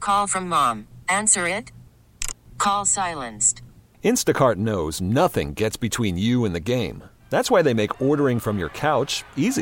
Call from mom. Answer it. Call silenced. Instacart knows nothing gets between you and the game. That's why they make ordering from your couch easy.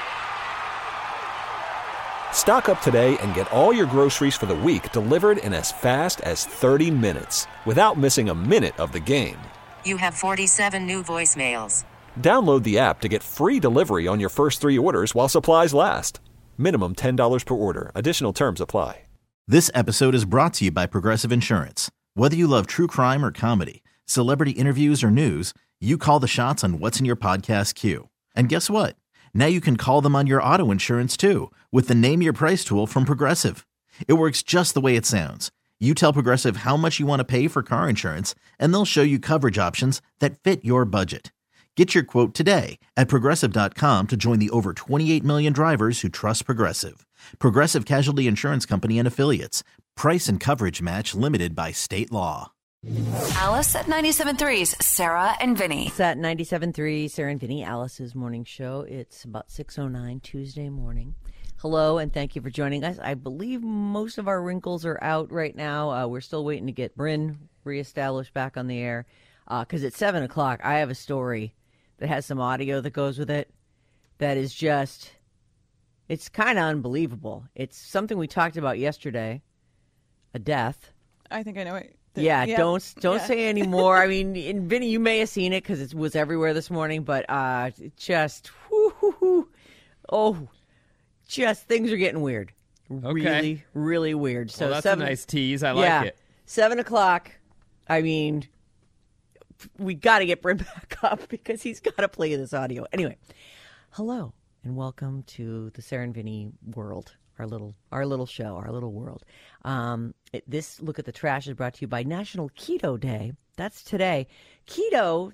Stock up today and get all your groceries for the week delivered in as fast as 30 minutes without missing a minute of the game. You have 47 new voicemails. Download the app to get free delivery on your first 3 orders while supplies last. Minimum $10 per order. Additional terms apply. This episode is brought to you by Progressive Insurance. Whether you love true crime or comedy, celebrity interviews or news, you call the shots on what's in your podcast queue. And guess what? Now you can call them on your auto insurance too with the Name Your Price tool from Progressive. It works just the way it sounds. You tell Progressive how much you want to pay for car insurance, and they'll show you coverage options that fit your budget. Get your quote today at Progressive.com to join the over 28 million drivers who trust Progressive. Progressive Casualty Insurance Company and Affiliates. Price and coverage match limited by state law. Alice at 97.3's Sarah and Vinny. It's at 97.3, Sarah and Vinny, Alice's morning show. It's about 6:09 Tuesday morning. Hello, and thank you for joining us. I believe most of our wrinkles are out right now. We're still waiting to get Bryn reestablished back on the air because it's 7 o'clock. I have a story that has some audio that goes with it that is just, it's kind of unbelievable. It's something we talked about yesterday, a death. I think I know it. Don't say any more. I mean, and Vinny, you may have seen it because it was everywhere this morning, but just, just things are getting weird. Okay. Really, really weird. So that's a nice tease. I like it. 7 o'clock. I mean, we got to get Bryn back up because he's got to play this audio. Anyway, hello and welcome to the Sarah and Vinny world. Our little show, our little world. This Look at the Trash is brought to you by National Keto Day. That's today. Keto,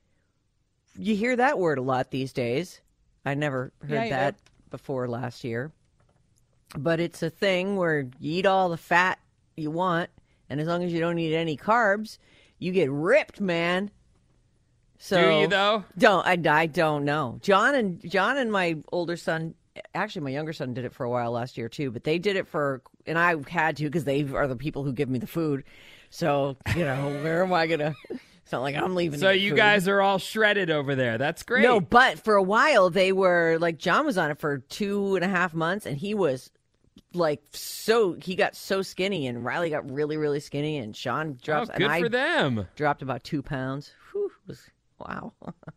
you hear that word a lot these days. I never heard that before last year. But it's a thing where you eat all the fat you want, and as long as you don't eat any carbs, you get ripped, man. So, do you, though? I don't know. John and my older son, actually, my younger son did it for a while last year, too. But they did it and I had to because they are the people who give me the food. So, where am I going to? It's not like I'm leaving. So you guys are all shredded over there. That's great. No, but for a while, they were, like, John was on it for 2.5 months, and he was, like, he got so skinny, and Riley got really, really skinny, and Sean dropped. Good for them. Dropped about 2 pounds. Whew, wow.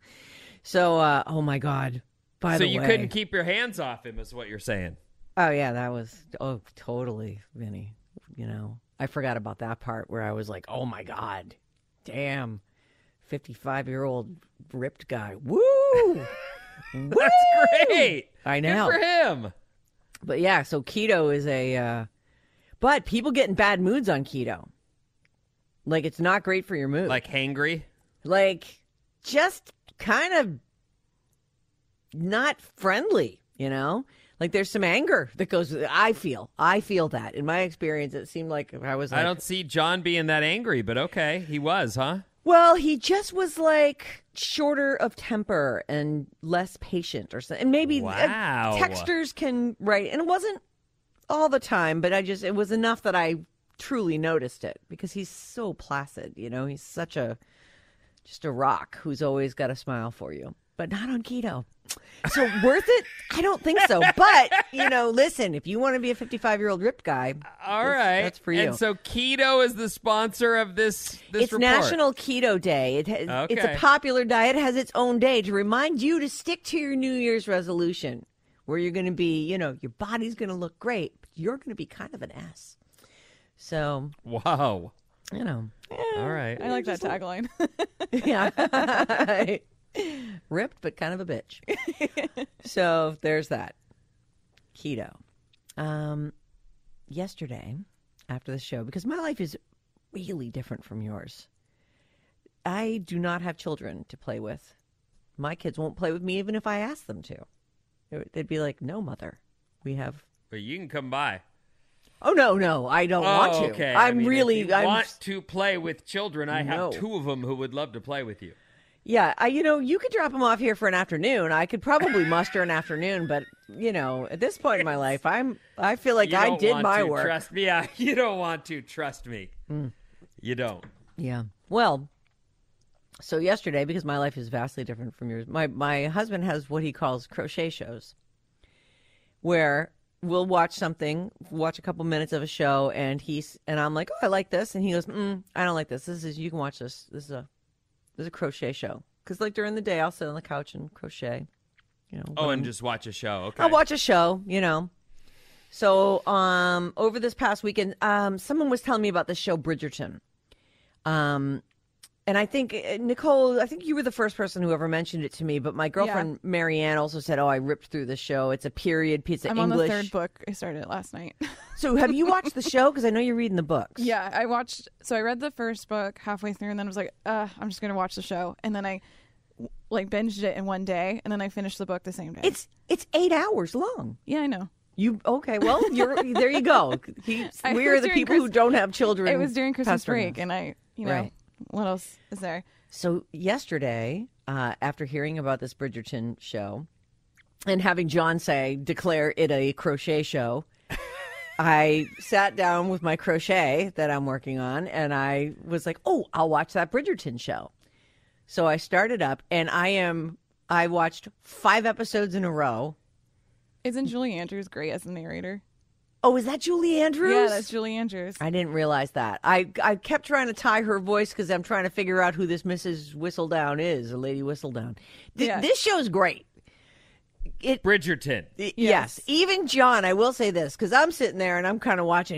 So, oh, my God. So you couldn't keep your hands off him, is what you're saying. Oh, yeah, that was, totally, Vinny. I forgot about that part where I was like, oh, my God, damn, 55-year-old ripped guy. Woo! That's great. I know. Good for him. But, yeah, so keto is but people get in bad moods on keto. Like, it's not great for your mood. Like hangry? Like, just kind of not friendly, Like there's some anger that goes with it. I feel that. In my experience, it seemed like I was like, I don't see John being that angry, but okay. He was, huh? Well, he just was like shorter of temper and less patient or something. And maybe texters can, right. And it wasn't all the time, but it was enough that I truly noticed it because he's so placid, he's such just a rock who's always got a smile for you. But not on keto. So worth it? I don't think so. But, listen, if you want to be a 55-year-old ripped guy, all right, that's for you. And so keto is the sponsor of this It's report. National Keto Day. It's a popular diet. It has its own day to remind you to stick to your New Year's resolution where you're going to be, your body's going to look great, but you're going to be kind of an ass. So. Wow. All right. I like that tagline. Yeah. Ripped, but kind of a bitch. So there's that. Keto. Yesterday, after the show, because my life is really different from yours, I do not have children to play with. My kids won't play with me even if I ask them to. They'd be like, no, mother. We have... But you can come by. Oh, no, I don't want to. Okay. I'm if you I'm want to play with children, I have 2 of them who would love to play with you. Yeah, you could drop them off here for an afternoon. I could probably muster an afternoon, but at this point in my life, I feel like I did my work. Trust me. Yeah, you don't want to. Trust me. You don't. Yeah. Well, so yesterday, because my life is vastly different from yours, my husband has what he calls crochet shows, where we'll watch a couple minutes of a show, and I'm like, oh, I like this, and he goes, I don't like this. You can watch this. This is a crochet show. Because like during the day, I'll sit on the couch and crochet. And just watch a show. Okay. I'll watch a show. So over this past weekend, someone was telling me about this show Bridgerton. And I think, Nicole, you were the first person who ever mentioned it to me, but my girlfriend, Marianne, also said, I ripped through the show. It's a period piece of English. I'm on the third book. I started it last night. So have you watched the show? Because I know you're reading the books. Yeah, I read the first book halfway through, and then I was like, I'm just going to watch the show. And then I binged it in one day, and then I finished the book the same day. It's 8 hours long. Yeah, I know. Okay, well, there you go. We are the people who don't have children. It was during Christmas break, and Right. What else is there? So yesterday, after hearing about this Bridgerton show and having John declare it a crochet show, I sat down with my crochet that I'm working on, and I was like, I'll watch that Bridgerton show. So I started up, and I watched 5 episodes in a row. Isn't Julie Andrews great as the narrator? Oh, is that Julie Andrews? Yeah, that's Julie Andrews. I didn't realize that. I kept trying to tie her voice because I'm trying to figure out who this Mrs. Whistledown is, a Lady Whistledown. This show's great. Bridgerton. Yes. Even John, I will say this, because I'm sitting there and I'm kind of watching.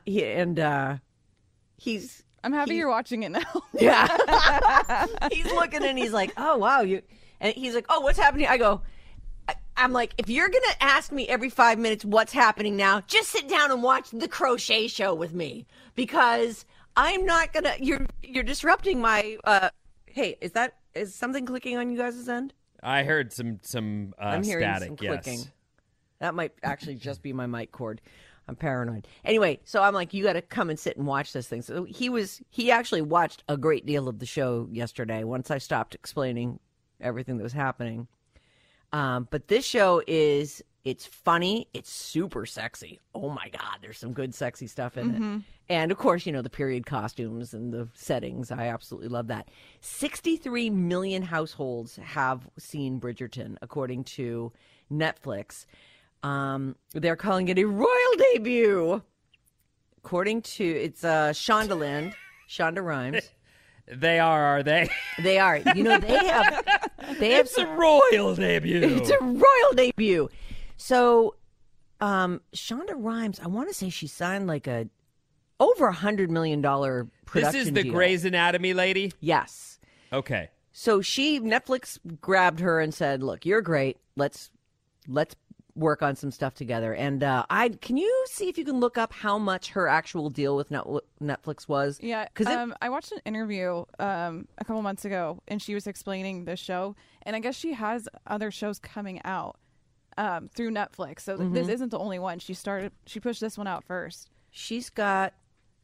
I'm happy you're watching it now. Yeah. He's looking and he's like, oh, wow. And he's like, oh, what's happening? I'm like, if you're going to ask me every 5 minutes what's happening now, just sit down and watch the crochet show with me, because I'm not going to, you're disrupting my, hey, is something clicking on you guys' end? I heard some I'm hearing static, some yes. clicking. That might actually just be my mic cord. I'm paranoid. Anyway, so I'm like, you got to come and sit and watch this thing. So he actually watched a great deal of the show yesterday once I stopped explaining everything that was happening. But this show it's funny. It's super sexy. Oh my God, there's some good sexy stuff in it. And of course, the period costumes and the settings. I absolutely love that. 63 million households have seen Bridgerton, according to Netflix. They're calling it a royal debut. According to, it's Shonda Rhimes. They are they? They are. They have. It's a royal debut. It's a royal debut. So, Shonda Rhimes, I want to say she signed like over $100 million production This is the deal. Grey's Anatomy lady? Yes. Okay. So Netflix grabbed her and said, "Look, you're great. Let's work on some stuff together." And can you see if you can look up how much her actual deal with Netflix was? Yeah, because I watched an interview a couple months ago, and she was explaining the show, and I guess she has other shows coming out through Netflix. So this isn't the only one. She pushed this one out first. She's got.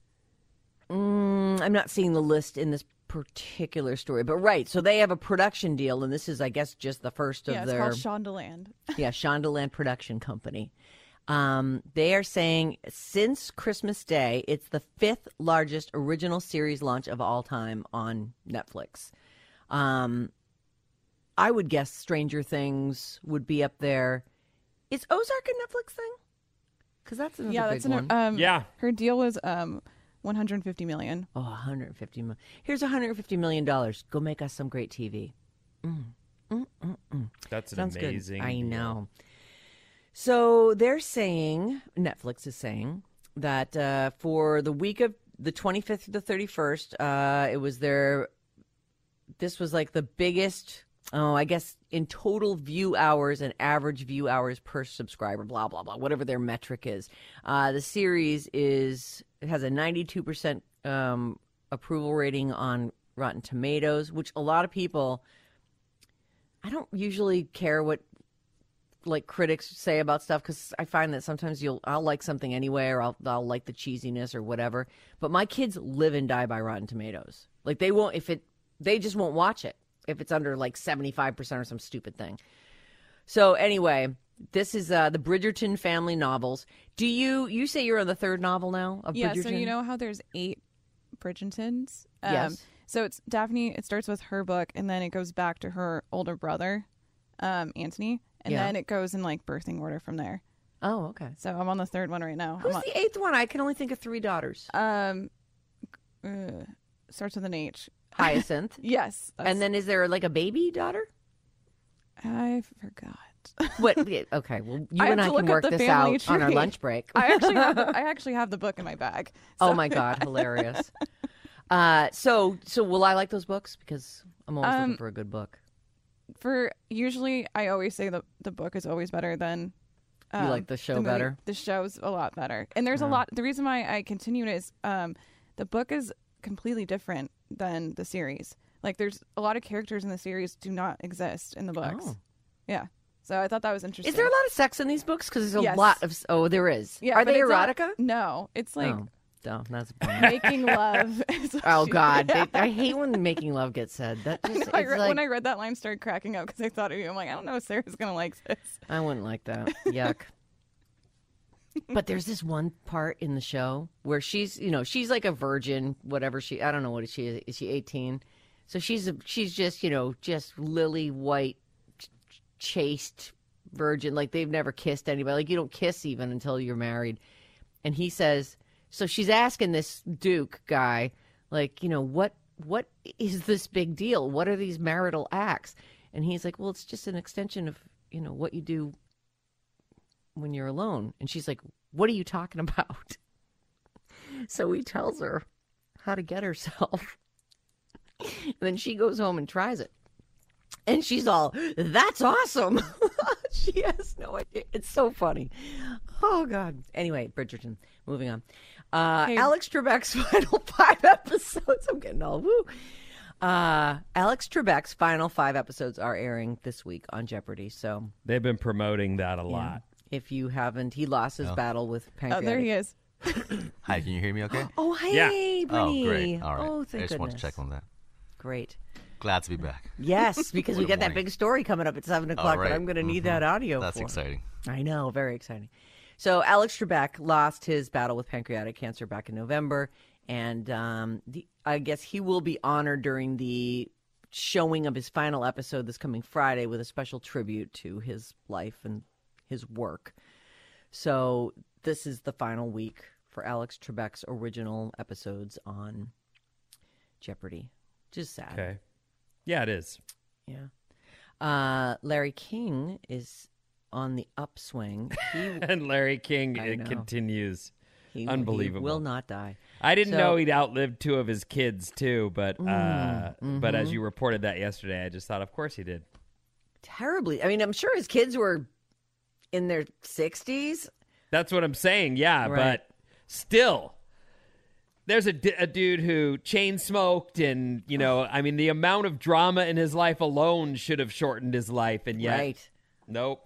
I'm not seeing the list in this particular story, but right. So they have a production deal, and this is, I guess, just the first of their. It's called Shondaland. Yeah, Shondaland Production Company. They are saying since Christmas Day, it's the 5th largest original series launch of all time on Netflix. I would guess Stranger Things would be up there. Is Ozark a Netflix thing? Because that's another big one. Yeah. Her deal was $150 million. Oh, $150 million. Here's $150 million. Go make us some great TV. That's an Sounds amazing good. I deal. know. So they're saying, Netflix is saying, that for the week of the 25th to the 31st, this was like the biggest, I guess, in total view hours and average view hours per subscriber, blah, blah, blah, whatever their metric is. The series it has a 92% approval rating on Rotten Tomatoes, which a lot of people, I don't usually care what critics say about stuff, because I find that sometimes I'll like something anyway, or I'll like the cheesiness or whatever. But my kids live and die by Rotten Tomatoes. Like they just won't watch it if it's under 75% or some stupid thing. So anyway, This is the Bridgerton family novels. Do you say you're on the third novel now of Bridgerton? Yeah, so you know how there's 8 Bridgertons? Yes. So it's Daphne, it starts with her book, and then it goes back to her older brother, Anthony, and then it goes in like birthing order from there. Oh, okay. So I'm on the third one right now. Who's the 8th one? I can only think of 3 daughters. Starts with an H. Hyacinth. Yes. And then is there like a baby daughter? I forgot. What? Okay, well, you I and I have to can look work up the this out family on our tree. lunch break. I actually have the book in my bag. Oh my God, hilarious. So will I like those books? Because I'm always looking for a good book. Usually I always say the book is always better than you like the show better? The show's a lot better. And there's a lot. The reason why I continue it is the book is completely different than the series. Like there's a lot of characters in the series do not exist in the books. Oh. Yeah. So I thought that was interesting. Is there a lot of sex in these books? Because there's a Yes. lot of... Oh, there is. Yeah, Are but they it's not- erotica? No. It's like No, that's a bummer. making love. is what Oh she- God, Yeah. I hate when making love gets said. That I just, know, it's like, when I read that line, I started cracking up because I thought of you. I'm like, I don't know if Sarah's going to like this. I wouldn't like that. Yuck. But there's this one part in the show where she's like a virgin, whatever I don't know what she is. Is she 18? So she's just, just lily white, chaste virgin. Like they've never kissed anybody. Like you don't kiss even until you're married. And he says, so she's asking this Duke guy, like, what is this big deal? What are these marital acts? And he's like, well, it's just an extension of, what you do when you're alone. And she's like, what are you talking about? So he tells her how to get herself. And then she goes home and tries it. And she's all, that's awesome. She has no idea. It's so funny. Oh, God. Anyway, Bridgerton, moving on. Alex Trebek's final 5 episodes. I'm getting all woo. Alex Trebek's final 5 episodes are airing this week on Jeopardy. So They've been promoting that a lot. if you haven't, he lost his battle with pancreatic. Oh, there he is. Hi, can you hear me okay? Oh, hey, Yeah. Brittany. Oh, great. All right. Oh, thank I just want to goodness. check on that. Great. Glad to be back. Yes, because we What a get that morning. big story coming up at 7 o'clock that right. I'm going to need that audio That's for. exciting. I know, very exciting. So Alex Trebek lost his battle with pancreatic cancer back in November, and I guess he will be honored during the showing of his final episode this coming Friday with a special tribute to his life and his work. So this is the final week for Alex Trebek's original episodes on Jeopardy. Just sad. Okay. Yeah, it is. Yeah. Larry King is on the upswing. He, And Larry King, I it know. continues. he Unbelievable. will not die. I didn't So- know he'd outlived 2 of his kids too, but Mm-hmm. but as you reported that yesterday, I just thought, of course he did. Terribly. I mean, I'm sure his kids were in their 60s. That's what I'm saying. Yeah, Right. but still, there's a dude who chain smoked, and I mean, the amount of drama in his life alone should have shortened his life, and yet, Right. nope.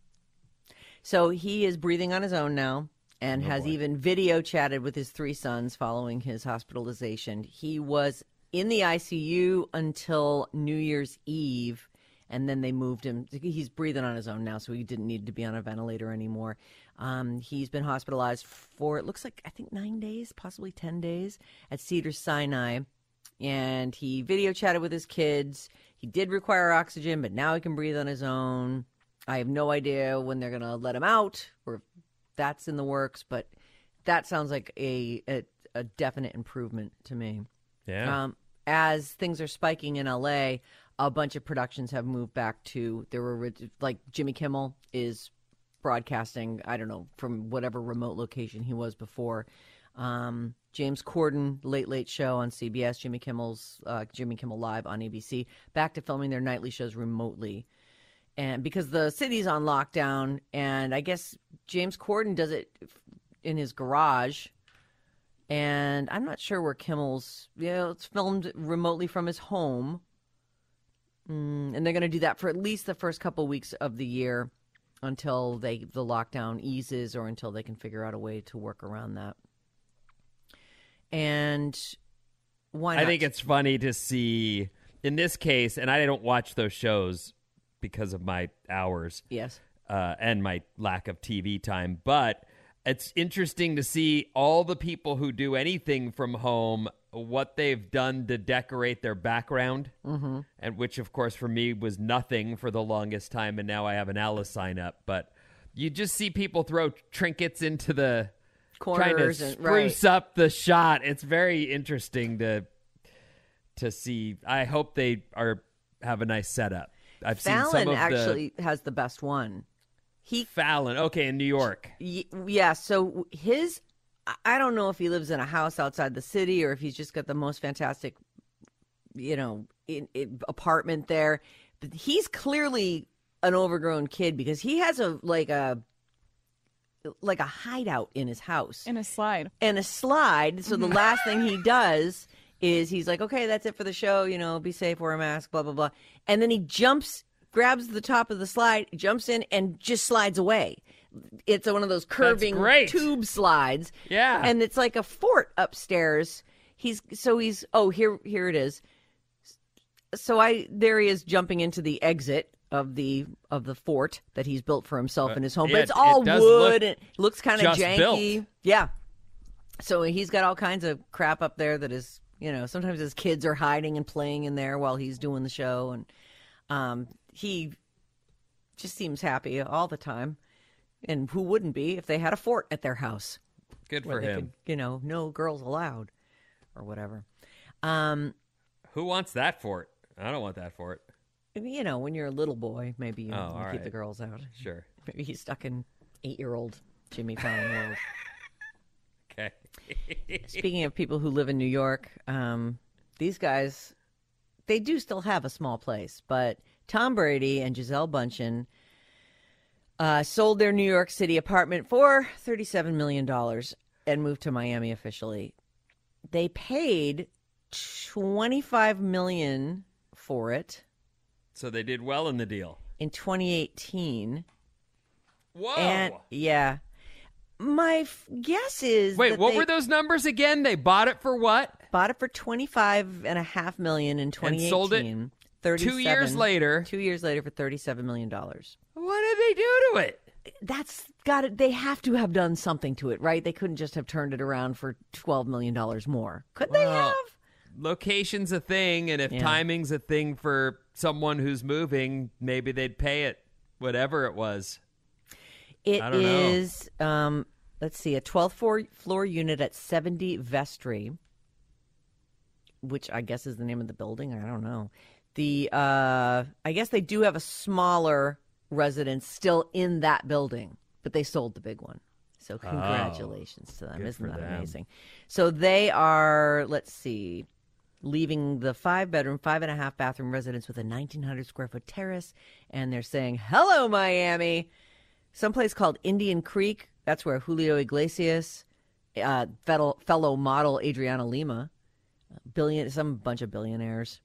So he is breathing on his own now and has even video chatted with his 3 sons following his hospitalization. He was in the ICU until New Year's Eve, and then they moved him. He's breathing on his own now, so he didn't need to be on a ventilator anymore. He's been hospitalized for, it looks like, I think 9 days, possibly 10 days at Cedars-Sinai. And he video chatted with his kids. He did require oxygen, but now he can breathe on his own. I have no idea when they're going to let him out or if that's in the works, but that sounds like a definite improvement to me. Yeah. As things are spiking in LA, a bunch of productions have moved back to like Jimmy Kimmel is broadcasting, I don't know, from whatever remote location he was before. James Corden, Late Late Show on CBS, Jimmy Kimmel Live on ABC, back to filming their nightly shows remotely. And because the city's on lockdown, and I guess James Corden does it in his garage. And I'm not sure where Kimmel's, it's filmed remotely from his home. And they're going to do that for at least the first couple weeks of the year until the lockdown eases or until they can figure out a way to work around that. And why not? I think it's funny to see, in this case, and I don't watch those shows because of my hours. Yes. and my lack of TV time. But it's interesting to see all the people who do anything from home, what they've done to decorate their background, and which, of course, for me was nothing for the longest time, and now I have an Alice sign up. But you just see people throw trinkets into the corners, trying to and, spruce up the shot. It's very interesting to see. I hope they have a nice setup. I've seen some Fallon of actually has the best one. Fallon, okay, in New York. Yeah, so I don't know if he lives in a house outside the city or if he's just got the most fantastic, apartment there. But he's clearly an overgrown kid because he has a hideout in his house. In a slide. So the last thing he does is he's like, okay, that's it for the show. Be safe, wear a mask, blah, blah, blah. And then he grabs the top of the slide, jumps in, and just slides away. It's one of those curving tube slides. Yeah. And it's like a fort upstairs. Here it is. So there he is jumping into the exit of the fort that he's built for himself in his home. But it's all wood and it looks kind of janky. Built. Yeah. So he's got all kinds of crap up there that is, sometimes his kids are hiding and playing in there while he's doing the show. And he just seems happy all the time. And who wouldn't be if they had a fort at their house? Good for him. No girls allowed or whatever. Who wants that fort? I don't want that fort. When you're a little boy, maybe you keep the girls out. Sure. Maybe he's stuck in 8-year-old Jimmy Fallon world. Okay. Speaking of people who live in New York, these guys, they do still have a small place, but Tom Brady and Gisele Bündchen sold their New York City apartment for $37 million and moved to Miami officially. They paid $25 million for it. So they did well in the deal. In 2018. Whoa. And, yeah. My guess is Wait, what were those numbers again? They bought it for what? Bought it for $25.5 million in 2018. And sold it 2 years later. 2 years later for $37 million. What did they do to it? That's got it. They have to have done something to it, right? They couldn't just have turned it around for $12 million more. Could they have? Location's a thing, and if timing's a thing for someone who's moving, maybe they'd pay it, whatever it was. It is, let's see, a 12th floor unit at 70 Vestry, which I guess is the name of the building. I don't know. I guess they do have a smaller residence still in that building, but they sold the big one. So congratulations to them. Isn't that amazing? So they are, let's see, leaving the 5-bedroom, 5.5-bathroom residence with a 1,900 square foot terrace, and they're saying, hello, Miami. Someplace called Indian Creek. That's where Julio Iglesias, fellow model Adriana Lima, some bunch of billionaires,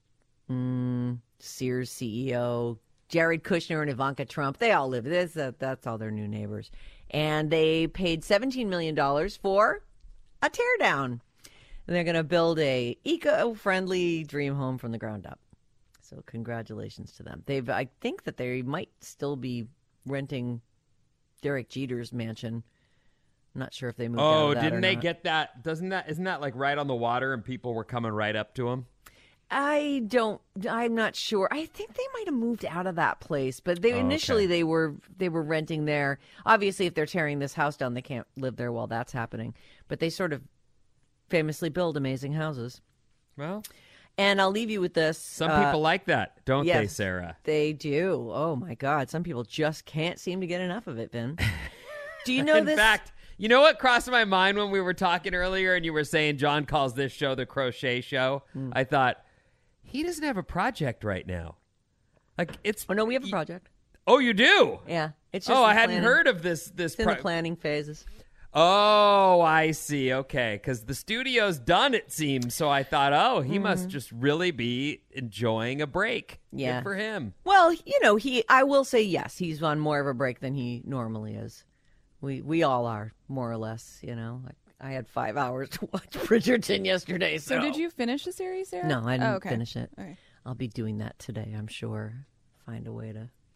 Sears CEO, Jared Kushner and Ivanka Trump. They all live. That's all their new neighbors. And they paid $17 million for a teardown. And they're going to build a eco-friendly dream home from the ground up. So congratulations to them. I think that they might still be renting Derek Jeter's mansion. I'm not sure if they moved out of that didn't they not. get that? Isn't that like right on the water and people were coming right up to them? I'm not sure. I think they might have moved out of that place, but initially they were renting there. Obviously, if they're tearing this house down, they can't live there while that's happening. But they sort of famously build amazing houses. Well, and I'll leave you with this. Some people like that, don't they, Sarah? They do. Oh, my God. Some people just can't seem to get enough of it, Vin. Do you know this? In fact, you know what crossed my mind when we were talking earlier and you were saying John calls this show the Crochet Show? I thought, he doesn't have a project right now. Oh, no, we have a project. Oh, you do? Yeah. It's just I hadn't heard of this. It's in the planning phases. Oh, I see. Okay. Because the studio's done, it seems. So I thought, he must just really be enjoying a break. Yeah. Good for him. Well, I will say yes, he's on more of a break than he normally is. We all are, more or less, I had 5 hours to watch Bridgerton yesterday. So did you finish the series, Sarah? No, I didn't finish it. Okay. I'll be doing that today, I'm sure. Find a way to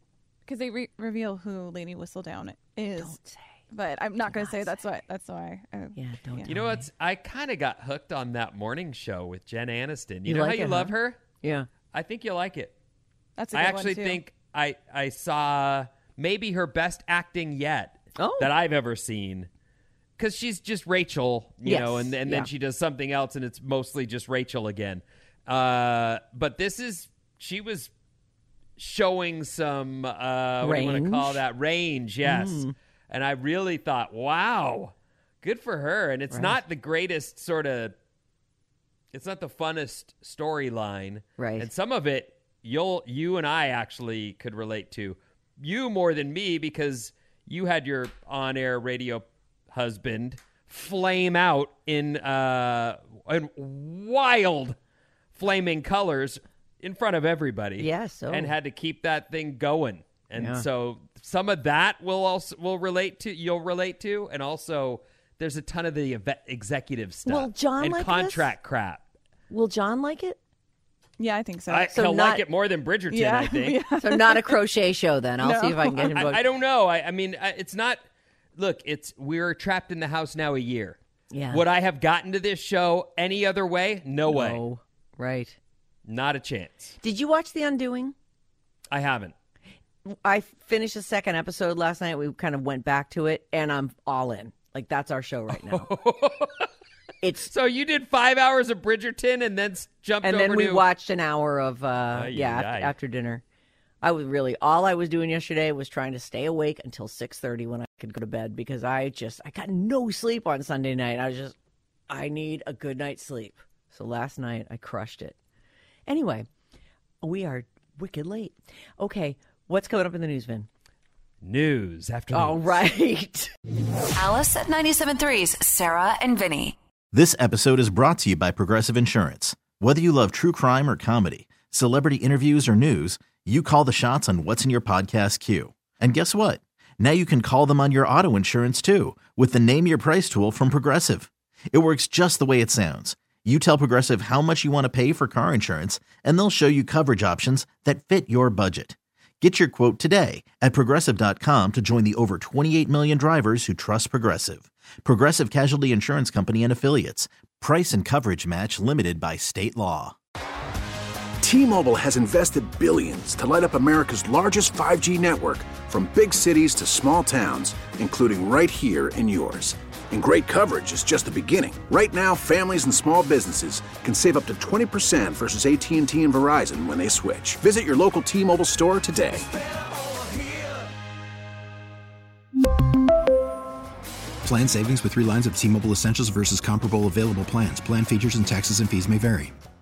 because they reveal who Lady Whistledown is. Don't say. But I'm not going to say. That's why. Yeah, don't. You know what? I kind of got hooked on that morning show with Jen Aniston. You know like how you it, love huh? her? Yeah. I think you'll like it. That's a I good actually one too. think I saw maybe her best acting yet that I've ever seen. Because she's just Rachel, you know, and then she does something else, and it's mostly just Rachel again. But she was showing some, what do you want to call that? Range, yes. And I really thought, wow, good for her. And it's not the greatest it's not the funnest storyline. Right. And some of it, you and I actually could relate to. You more than me, because you had your on-air radio husband flame out in wild flaming colors in front of everybody. Yes, and had to keep that thing going. And so some of that you'll relate to, and also there's a ton of the executive stuff. Will John and like contract crap. Will John like it? Yeah, I think so. He'll like it more than Bridgerton, I think. So not a crochet show then. I'll see if I can get him. I don't know. I mean, it's not. Look, we're trapped in the house now a year. Yeah. Would I have gotten to this show any other way? No way. Right. Not a chance. Did you watch The Undoing? I haven't. I finished the second episode last night. We kind of went back to it, and I'm all in. Like, that's our show right now. So you did 5 hours of Bridgerton and then jumped over to... And then we watched an hour of, after dinner. All I was doing yesterday was trying to stay awake until 6:30 when I could go to bed, because I got no sleep on Sunday night. I need a good night's sleep. So last night I crushed it. Anyway, we are wicked late. Okay, what's coming up in the news, Vin? News after news. All right. Alice at 97.3's Sarah and Vinny. This episode is brought to you by Progressive Insurance. Whether you love true crime or comedy, celebrity interviews or news, you call the shots on what's in your podcast queue. And guess what? Now you can call them on your auto insurance too, with the Name Your Price tool from Progressive. It works just the way it sounds. You tell Progressive how much you want to pay for car insurance, and they'll show you coverage options that fit your budget. Get your quote today at Progressive.com to join the over 28 million drivers who trust Progressive. Progressive Casualty Insurance Company and Affiliates. Price and coverage match limited by state law. T-Mobile has invested billions to light up America's largest 5G network, from big cities to small towns, including right here in yours. And great coverage is just the beginning. Right now, families and small businesses can save up to 20% versus AT&T and Verizon when they switch. Visit your local T-Mobile store today. Plan savings with 3 lines of T-Mobile Essentials versus comparable available plans. Plan features and taxes and fees may vary.